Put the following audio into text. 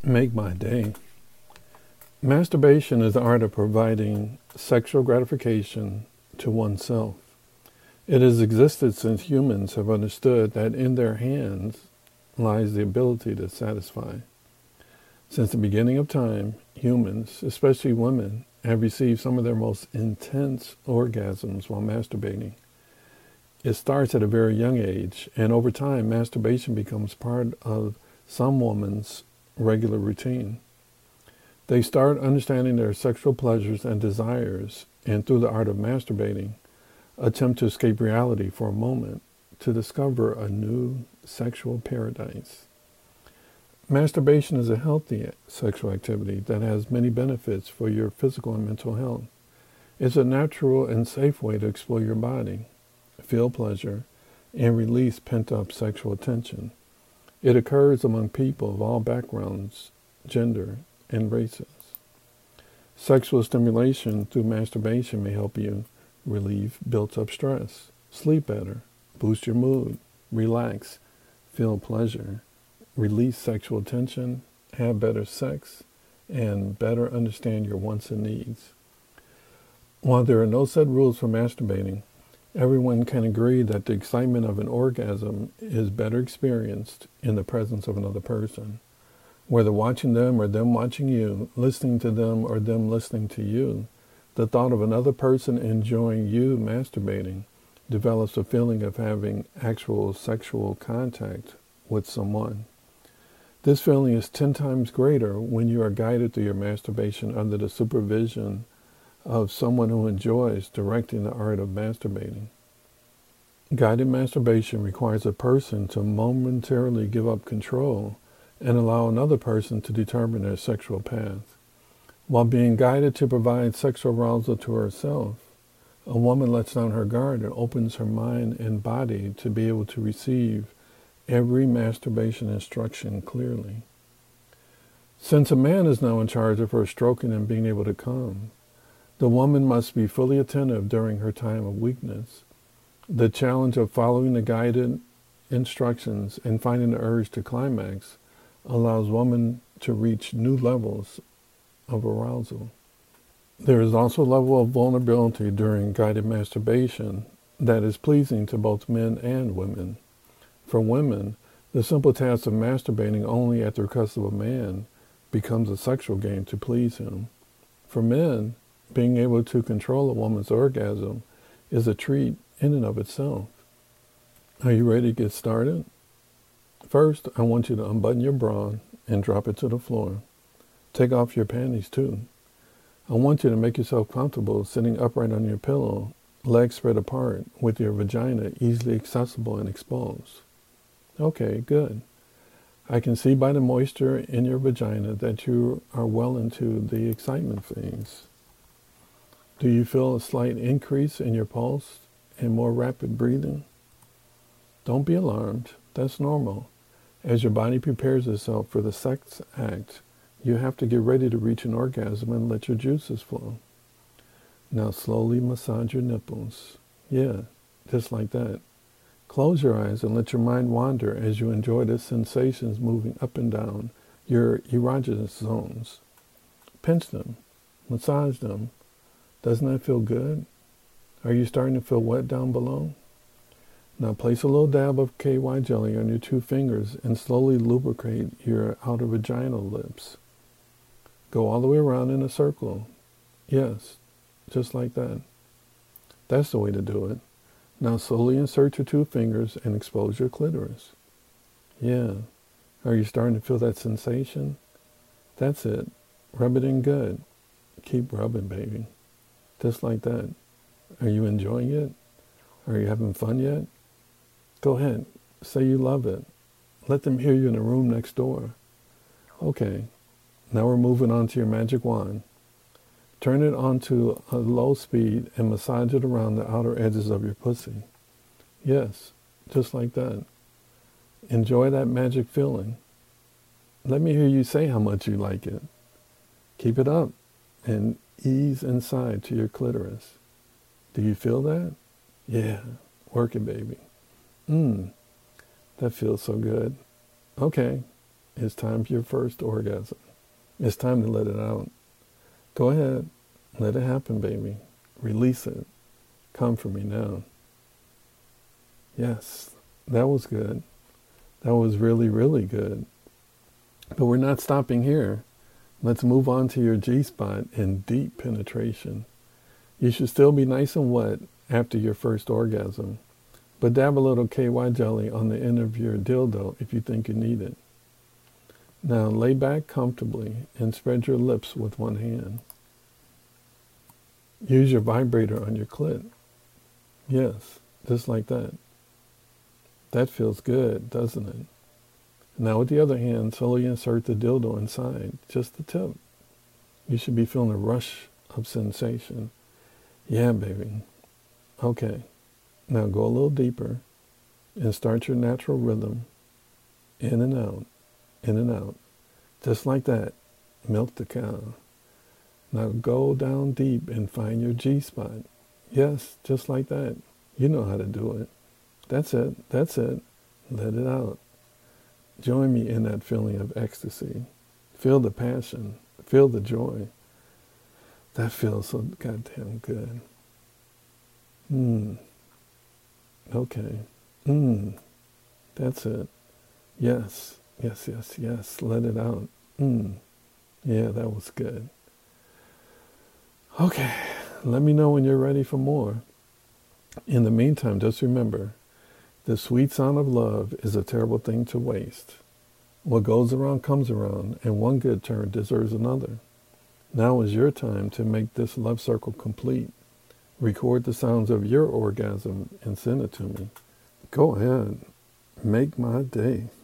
Make my day. Masturbation is the art of providing sexual gratification to oneself. It has existed since humans have understood that in their hands lies the ability to satisfy. Since the beginning of time, humans, especially women, have received some of their most intense orgasms while masturbating. It starts at a very young age, and over time, masturbation becomes part of some woman's regular routine. They start understanding their sexual pleasures and desires, and through the art of masturbating, attempt to escape reality for a moment to discover a new sexual paradise. Masturbation is a healthy sexual activity that has many benefits for your physical and mental health. It's a natural and safe way to explore your body, feel pleasure, and release pent-up sexual tension. It occurs among people of all backgrounds, gender, and races. Sexual stimulation through masturbation may help you relieve built-up stress, sleep better, boost your mood, relax, feel pleasure, release sexual tension, have better sex, and better understand your wants and needs. While there are no set rules for masturbating, everyone can agree that the excitement of an orgasm is better experienced in the presence of another person. Whether watching them or them watching you, listening to them or them listening to you, the thought of another person enjoying you masturbating develops a feeling of having actual sexual contact with someone. This feeling is 10 times greater when you are guided through your masturbation under the supervision of someone who enjoys directing the art of masturbating. Guided masturbation requires a person to momentarily give up control and allow another person to determine their sexual path. While being guided to provide sexual arousal to herself, a woman lets down her guard and opens her mind and body to be able to receive every masturbation instruction clearly. Since a man is now in charge of her stroking and being able to come, the woman must be fully attentive during her time of weakness. The challenge of following the guided instructions and finding the urge to climax allows women to reach new levels of arousal. There is also a level of vulnerability during guided masturbation that is pleasing to both men and women. For women, the simple task of masturbating only at the request of a man becomes a sexual game to please him. For men, being able to control a woman's orgasm is a treat in and of itself. Are you ready to get started? First, I want you to unbutton your bra and drop it to the floor. Take off your panties too. I want you to make yourself comfortable sitting upright on your pillow, legs spread apart, with your vagina easily accessible and exposed. Okay, good. I can see by the moisture in your vagina that you are well into the excitement phase. Do you feel a slight increase in your pulse and more rapid breathing? Don't be alarmed. That's normal. As your body prepares itself for the sex act, you have to get ready to reach an orgasm and let your juices flow. Now slowly massage your nipples. Yeah, just like that. Close your eyes and let your mind wander as you enjoy the sensations moving up and down your erogenous zones. Pinch them. Massage them. Doesn't that feel good? Are you starting to feel wet down below? Now place a little dab of KY jelly on your 2 fingers and slowly lubricate your outer vaginal lips. Go all the way around in a circle. Yes, just like that. That's the way to do it. Now slowly insert your 2 fingers and expose your clitoris. Yeah. Are you starting to feel that sensation? That's it. Rub it in good. Keep rubbing, baby. Just like that. Are you enjoying it? Are you having fun yet? Go ahead. Say you love it. Let them hear you in the room next door. Okay. Now we're moving on to your magic wand. Turn it onto a low speed and massage it around the outer edges of your pussy. Yes, just like that. Enjoy that magic feeling. Let me hear you say how much you like it. Keep it up and ease inside to your clitoris. Do you feel that? Yeah, work it, baby. That feels so good. Okay, It's time for your first orgasm. It's time to let it out. Go ahead. Let it happen, baby. Release it. Come for me now. Yes, that was good. That was really, really good. But we're not stopping here. Let's move on to your G-spot and deep penetration. You should still be nice and wet after your first orgasm, but dab a little KY jelly on the end of your dildo if you think you need it. Now lay back comfortably and spread your lips with one hand. Use your vibrator on your clit. Yes, just like that. That feels good, doesn't it? Now with the other hand, slowly insert the dildo inside, just the tip. You should be feeling a rush of sensation. Yeah, baby. Okay. Now go a little deeper and start your natural rhythm. In and out, in and out. Just like that. Milk the cow. Now go down deep and find your G-spot. Yes, just like that. You know how to do it. That's it. That's it. Let it out. Join me in that feeling of ecstasy. Feel the passion. Feel the joy. That feels so goddamn good. Okay. That's it. Yes. Yes, yes, yes. Let it out. Yeah, that was good. Okay. Let me know when you're ready for more. In the meantime, just remember, the sweet sound of love is a terrible thing to waste. What goes around comes around, and one good turn deserves another. Now is your time to make this love circle complete. Record the sounds of your orgasm and send it to me. Go ahead. Make my day.